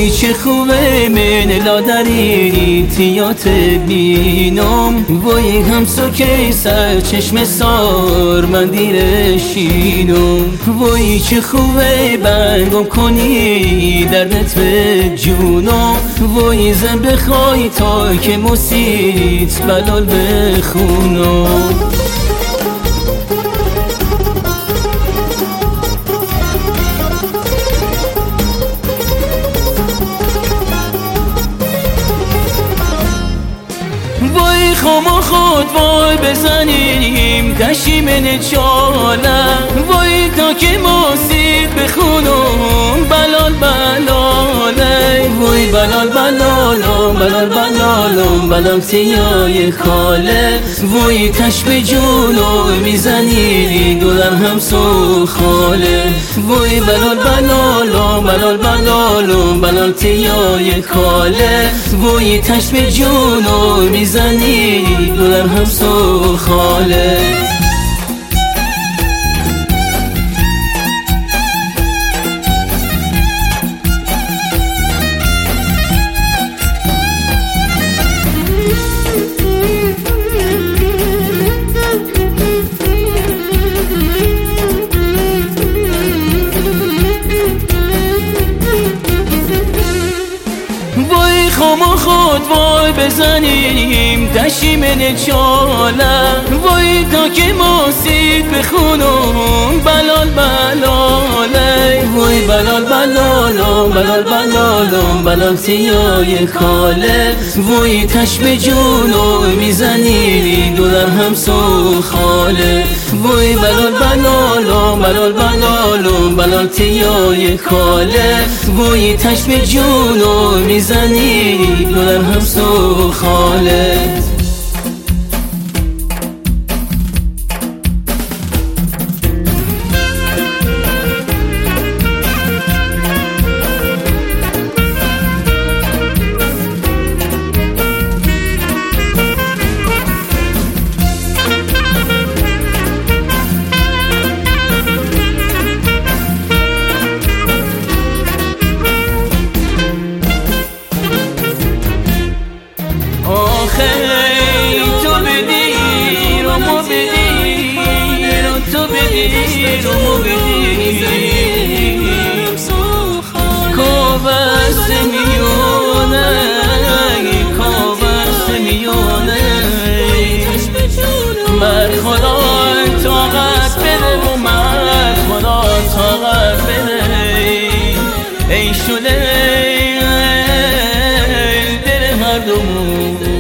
وای چه خوبه من لادری تیات بینم، وای همسو که سر چشم سار من دیرشینم. وای چه خوبه برگم کنی دردت به جونم، وای زن بخوای تا که مسیت بلال بخونم. وای خما خود وای بزنیم کشی من چاله، وای تا که مسید بخونم بلال بلاله. وای بلال بلالم بلال بلالم بلال سیای خاله، وای تش به جونو میزنی دلم هم سو خاله. وای بلال بلالم بلال بلالم بلال سیای خاله، وای تش به جونو میزنی دلم هم سو خاله. وای خما خود وای بزنیم تشی من چاله، وای تا که مسید بخونم بلال بلاله. وای بلال بلالم بلال بلالم بلال سیای خاله، وای تش به جونو میزنی دلم هم سو خاله. وای بلال بلالم بلال بلالم بلال سیای خاله، وای تش به جونو میزنی دلم هم سو خاله. تو بدیر و مو بدیر و تو بدیر و مو بدیر کابست میونه کابست میونه مرد خدا طاقت بده و مرد خدا طاقت بده. ای شده دل هر دومون